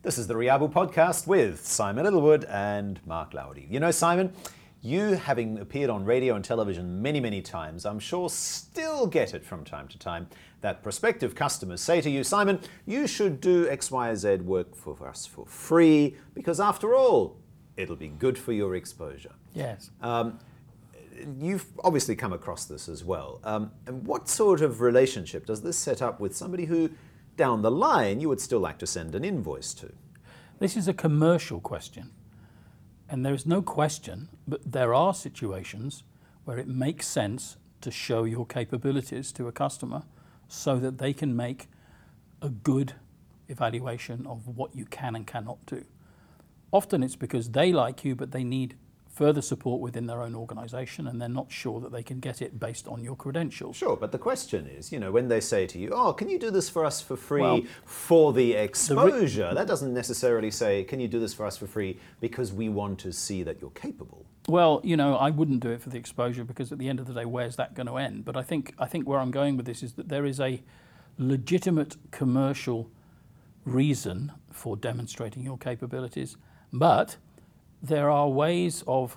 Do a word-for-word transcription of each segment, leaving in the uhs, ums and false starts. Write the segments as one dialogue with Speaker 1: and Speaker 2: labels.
Speaker 1: This is the Riabu podcast with Simon Littlewood and Mark Laudi. You know, Simon, you having appeared on radio and television many, many times, I'm sure still get it from time to time that prospective customers say to you, Simon, you should do X Y Z work for us for free because after all, it'll be good for your exposure.
Speaker 2: Yes.
Speaker 1: Um, you've obviously come across this as well. Um, and what sort of relationship does this set up with somebody who down the line you would still like to send an invoice to?
Speaker 2: This is a commercial question. And there is no question, but there are situations where it makes sense to show your capabilities to a customer so that they can make a good evaluation of what you can and cannot do. Often it's because they like you, but they need further support within their own organization and they're not sure that they can get it based on your credentials.
Speaker 1: Sure, but the question is, you know, when they say to you, oh, can you do this for us for free
Speaker 2: Well,
Speaker 1: for the exposure? The that doesn't necessarily say, can you do this for us for free because we want to see that you're capable.
Speaker 2: Well, you know, I wouldn't do it for the exposure because at the end of the day, where's that going to end? But I think I think where I'm going with this is that there is a legitimate commercial reason for demonstrating your capabilities, but there are ways of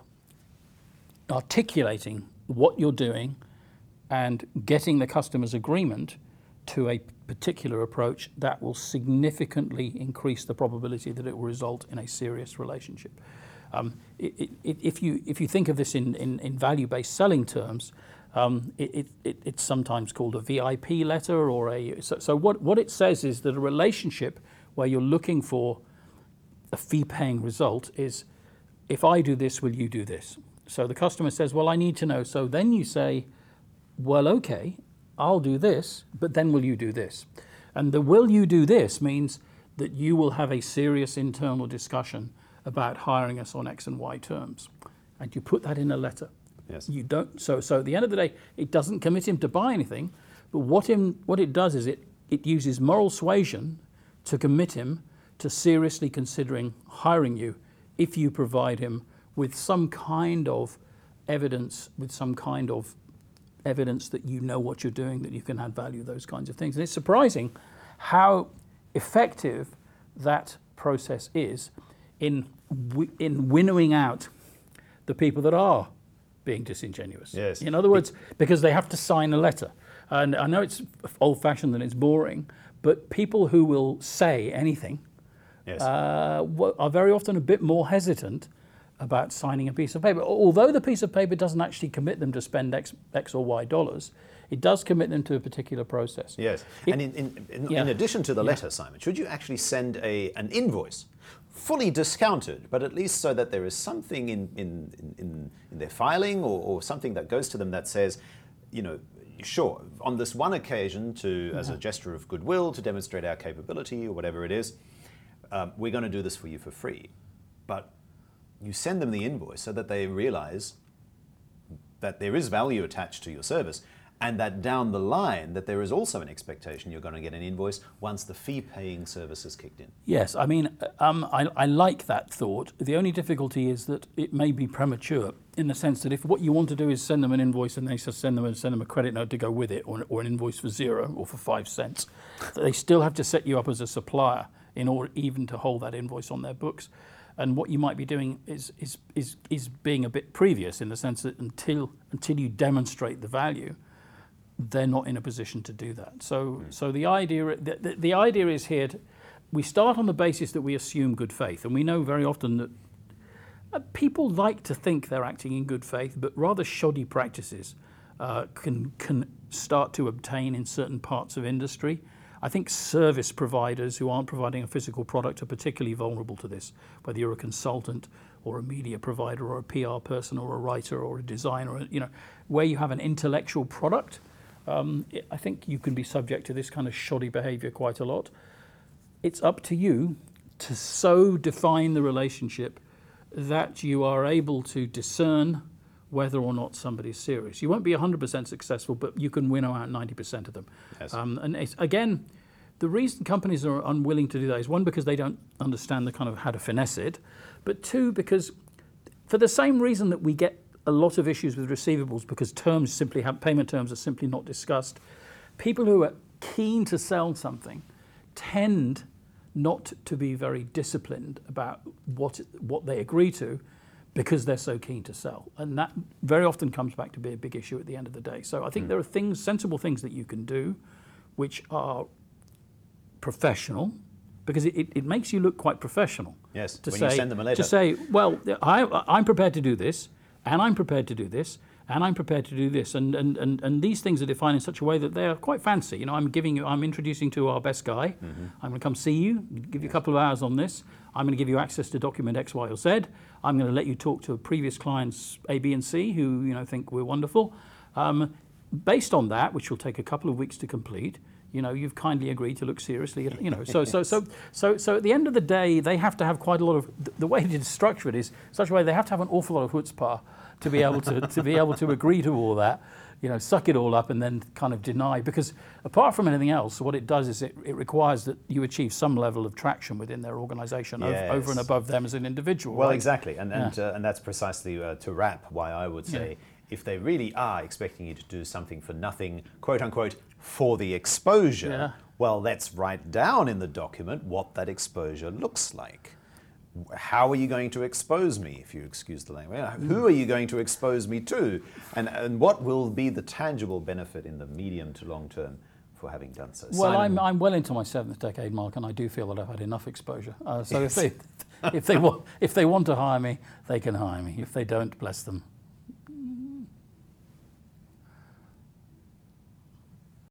Speaker 2: articulating what you're doing and getting the customer's agreement to a particular approach that will significantly increase the probability that it will result in a serious relationship. Um, it, it, if you if you think of this in, in, in value-based selling terms, um, it, it, it's sometimes called a V I P letter or a. So, so what, what it says is that a relationship where you're looking for a fee-paying result is, if I do this, will you do this? So the customer says, well, I need to know. So then you say, well, okay, I'll do this, but then will you do this? And the will you do this means that you will have a serious internal discussion about hiring us on X and Y terms. And you put that in a letter.
Speaker 1: Yes.
Speaker 2: You don't. So, so at the end of the day, it doesn't commit him to buy anything, but what him, what it does is it, it uses moral suasion to commit him to seriously considering hiring you if you provide him with some kind of evidence, with some kind of evidence that you know what you're doing, that you can add value, those kinds of things. And it's surprising how effective that process is in in winnowing out the people that are being disingenuous.
Speaker 1: Yes.
Speaker 2: In other words, because they have to sign a letter. And I know it's old-fashioned and it's boring, but people who will say anything
Speaker 1: Yes.
Speaker 2: uh, are very often a bit more hesitant about signing a piece of paper. Although the piece of paper doesn't actually commit them to spend X, X or Y dollars, it does commit them to a particular process.
Speaker 1: Yes,
Speaker 2: It,
Speaker 1: and in, in, in,
Speaker 2: yeah.
Speaker 1: in addition to the
Speaker 2: Yeah.
Speaker 1: letter, Simon, should you actually send a an invoice, fully discounted, but at least so that there is something in, in, in, in their filing or, or something that goes to them that says, you know, sure, on this one occasion to as a gesture of goodwill to demonstrate our capability or whatever it is, um, we're going to do this for you for free. But you send them the invoice so that they realize that there is value attached to your service and that down the line that there is also an expectation you're going to get an invoice once the fee-paying service is kicked in.
Speaker 2: Yes, I mean, um, I, I like that thought. The only difficulty is that it may be premature in the sense that if what you want to do is send them an invoice and they just send them and send them a credit note to go with it, or, or an invoice for zero or for five cents, they still have to set you up as a supplier in order even to hold that invoice on their books. And what you might be doing is is is is being a bit previous in the sense that until until you demonstrate the value, they're not in a position to do that. So mm. so the idea the, the, the idea is here to, we start on the basis that we assume good faith, and we know very often that uh, people like to think they're acting in good faith, but rather shoddy practices uh, can can start to obtain in certain parts of industry. I think service providers who aren't providing a physical product are particularly vulnerable to this, whether you're a consultant or a media provider or a P R person or a writer or a designer, you know, where you have an intellectual product, um, I think you can be subject to this kind of shoddy behavior quite a lot. It's up to you to so define the relationship that you are able to discern whether or not somebody's serious. You won't be one hundred percent successful, but you can winnow out ninety percent of them.
Speaker 1: Yes.
Speaker 2: Um, and it's, again, the reason companies are unwilling to do that is one, because they don't understand the kind of how to finesse it, but two, because for the same reason that we get a lot of issues with receivables because terms simply have, payment terms are simply not discussed, people who are keen to sell something tend not to be very disciplined about what what they agree to, because they're so keen to sell. And that very often comes back to be a big issue at the end of the day. So I think mm. there are things, sensible things that you can do, which are professional, because it, it, it makes you look quite professional.
Speaker 1: Yes,
Speaker 2: to
Speaker 1: when
Speaker 2: say,
Speaker 1: you send them a letter.
Speaker 2: To say, well, I, I'm prepared to do this, and I'm prepared to do this, and I'm prepared to do this. And, and, and, and these things are defined in such a way that they are quite fancy. You know, I'm giving you, I'm introducing to our best guy. Mm-hmm. I'm going to come see you, give you a couple of hours on this. I'm going to give you access to document X, Y, or Z. I'm going to let you talk to previous clients A, B, and C who, you know, think we're wonderful. Um, based on that, which will take a couple of weeks to complete, you know, you've kindly agreed to look seriously at, you know, so so so so so at the end of the day, they have to have quite a lot of, the way to structure it is such a way they have to have an awful lot of chutzpah to be able to to be able to agree to all that, you know, suck it all up and then kind of deny. Because apart from anything else, what it does is it, it requires that you achieve some level of traction within their organisation yes. over, over and above them as an individual.
Speaker 1: Well,
Speaker 2: right?
Speaker 1: exactly, and and
Speaker 2: yeah.
Speaker 1: uh, and that's precisely uh, to wrap why I would say. Yeah. If they really are expecting you to do something for nothing, quote unquote, for the exposure,
Speaker 2: yeah.
Speaker 1: well, let's write down in the document what that exposure looks like. How are you going to expose me, if you excuse the language? Who are you going to expose me to? And, and what will be the tangible benefit in the medium to long term for having done so?
Speaker 2: Well,
Speaker 1: Simon?
Speaker 2: I'm, I'm well into my seventh decade, Mark, and I do feel that I've had enough exposure. Uh, so yes. if they if they want if they want to hire me, they can hire me. If they don't, bless them.